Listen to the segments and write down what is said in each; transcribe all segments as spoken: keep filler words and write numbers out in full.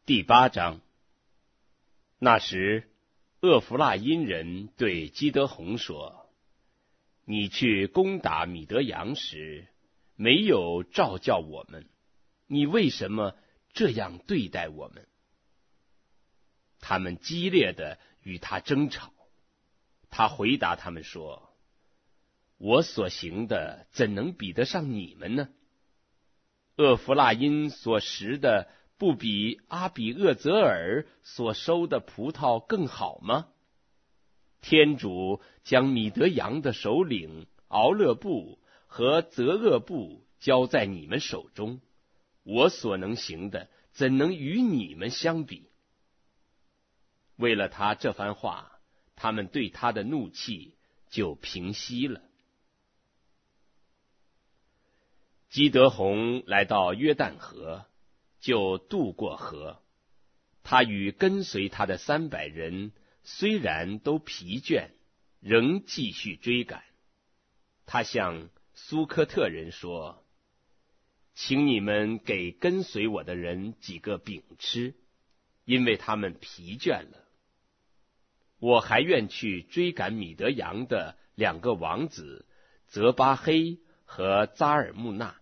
第八章。那时，厄弗拉因人对基德宏说：“你去攻打米德扬时，没有召叫我们，你为什么这样对待我们？”他们激烈的与他争吵。他回答他们说：“我所行的怎能比得上你们呢？厄弗拉因所食的不比阿比厄泽尔所收的葡萄更好吗？天主将米德扬的首领敖勒布和泽厄布交在你们手中，我所能行的怎能与你们相比？”为了他这番话，他们对他的怒气就平息了。基德宏来到约旦河，就渡过河。他与跟随他的三百人虽然都疲倦，仍继续追赶。他向苏科特人说：“请你们给跟随我的人几个饼吃，因为他们疲倦了。我还愿去追赶米德扬的两个王子泽巴黑和扎尔木纳。”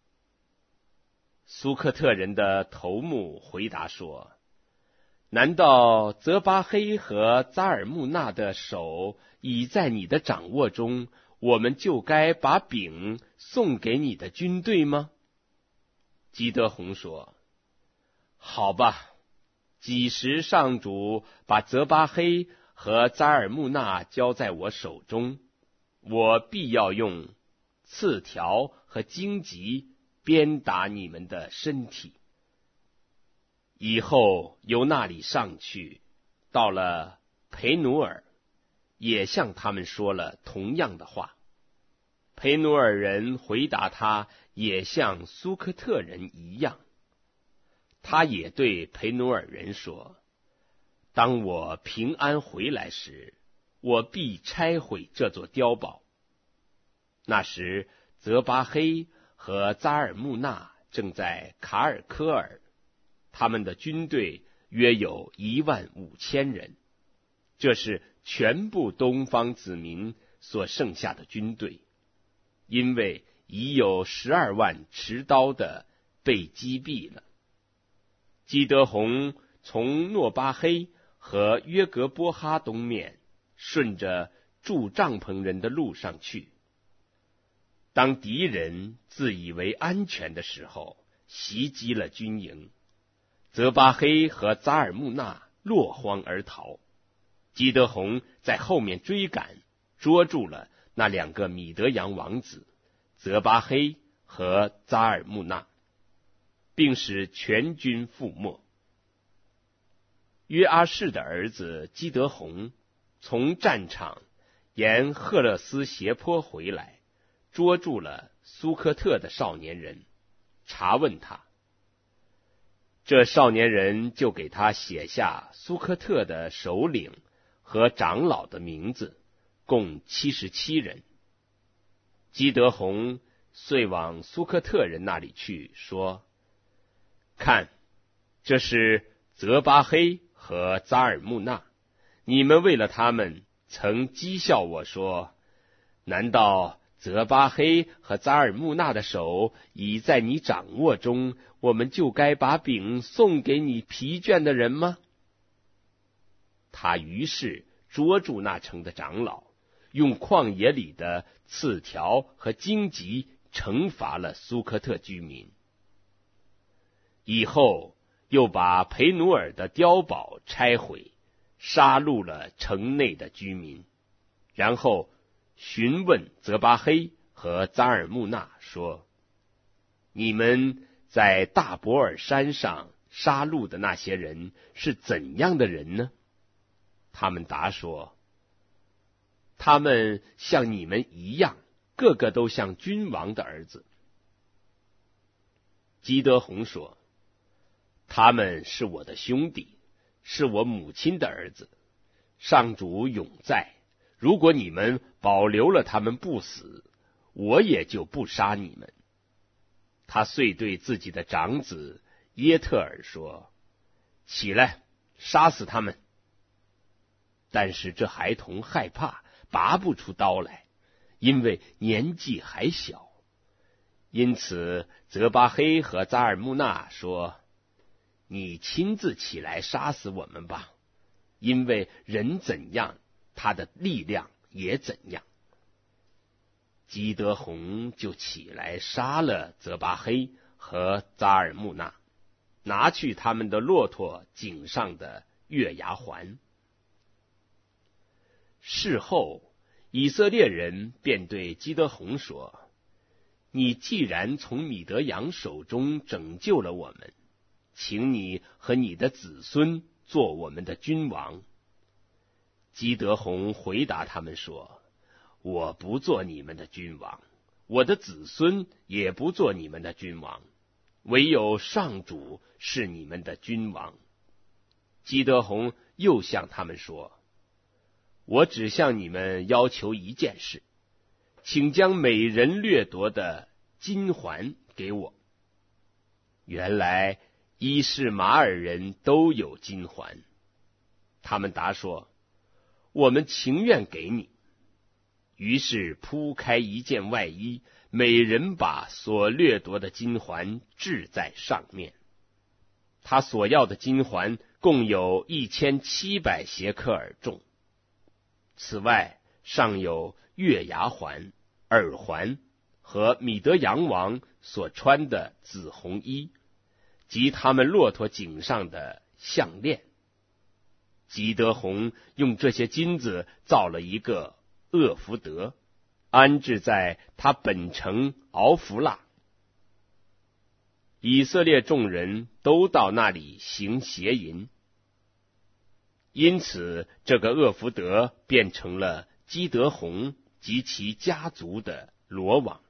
苏科特人的头目回答说：“难道泽巴黑和扎尔木纳的手已在你的掌握中，我们就该把饼送给你的军队吗？”基德宏说：“好吧，几时上主把泽巴黑和扎尔木纳交在我手中，我必要用刺条和荆棘鞭打你们的身体。”以后由那里上去，到了培努尔，也向他们说了同样的话。培努尔人回答他，也像苏科特人一样。他也对培努尔人说：“当我平安回来时，我必拆毁这座碉堡。”那时，泽巴黑和扎尔木纳正在卡尔科尔，他们的军队约有一万五千人，这是全部东方子民所剩下的军队，因为已有十二万持刀的被击毙了。基德宏从诺巴黑和约格波哈东面，顺着住帐篷人的路上去。当敌人自以为安全的时候，袭击了军营，泽巴黑和扎尔木纳落荒而逃。基德宏在后面追赶，捉住了那两个米德扬王子泽巴黑和扎尔木纳，并使全军覆没。约阿士的儿子基德宏从战场沿赫勒斯斜坡回来，捉住了苏科特的少年人，查问他。这少年人就给他写下苏科特的首领和长老的名字，共七十七人。基德宏遂往苏科特人那里去，说：“看，这是泽巴黑和扎尔木纳，你们为了他们曾讥笑我说，难道泽巴黑和扎尔木纳的手已在你掌握中，我们就该把饼送给你疲倦的人吗？”他于是捉住那城的长老，用旷野里的刺条和荆棘惩罚了苏科特居民。以后又把培努尔的碉堡拆毁，杀戮了城内的居民，然后询问泽巴黑和扎尔木纳说：“你们在大伯尔山上杀戮的那些人是怎样的人呢？”他们答说：“他们像你们一样，个个都像君王的儿子。”基德宏说：“他们是我的兄弟，是我母亲的儿子。上主永在，如果你们保留了他们不死，我也就不杀你们。”他遂对自己的长子耶特尔说：“ 起来，杀死他们。但是这孩童害怕，拔不出刀来，因为年纪还小。因此泽巴黑和扎尔木纳说，你亲自起来杀死我们吧，因为人怎样，他的力量也怎样。基德红就起来杀了泽巴黑和扎尔木纳，拿去他们的骆驼颈上的月牙环。事后以色列人便对基德红说，你既然从米德扬手中拯救了我们，请你和你的子孙做我们的君王。基德红回答他们说，我不做你们的君王，我的子孙也不做你们的君王，唯有上主是你们的君王。基德红又向他们说，我只向你们要求一件事，请将每人掠夺的金环给我。原来伊士马尔人都有金环。他们答说，我们情愿给你。于是铺开一件外衣，每人把所掠夺的金环置在上面。他所要的金环共有一千七百谢克尔重。此外，尚有月牙环、耳环和米德扬王所穿的紫红衣，及他们骆驼颈上的项链。基德红用这些金子造了一个厄弗得，安置在他本城敖弗拉。以色列众人都到那里行邪淫，因此这个厄弗得变成了基德红及其家族的罗网。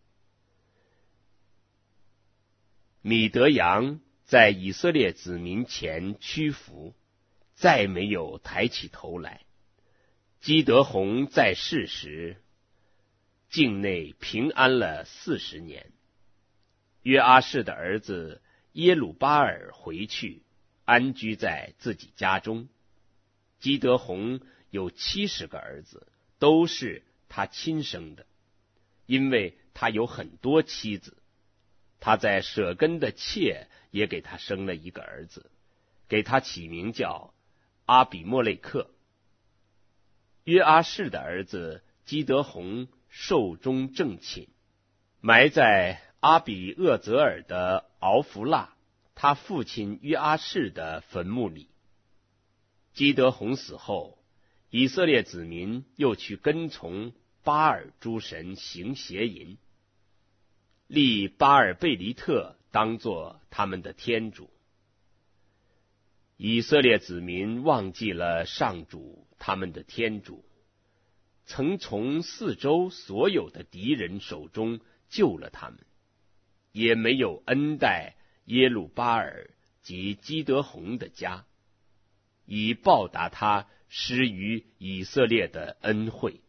米德扬在以色列子民前屈服，再没有抬起头来。基德红在世时，境内平安了四十年。约阿士的儿子耶鲁巴尔回去，安居在自己家中。基德红有七十个儿子，都是他亲生的，因为他有很多妻子。他在舍根的妾也给他生了一个儿子，给他起名叫阿比莫雷克。约阿士的儿子基德红寿终正寝，埋在阿比厄泽尔的敖弗拉他父亲约阿士的坟墓里。基德红死后，以色列子民又去跟从巴尔诸神行邪淫，立巴尔贝利特当作他们的天主。以色列子民忘记了上主他们的天主，曾从四周所有的敌人手中救了他们，也没有恩待耶路巴尔及基德红的家，以报答他施于以色列的恩惠。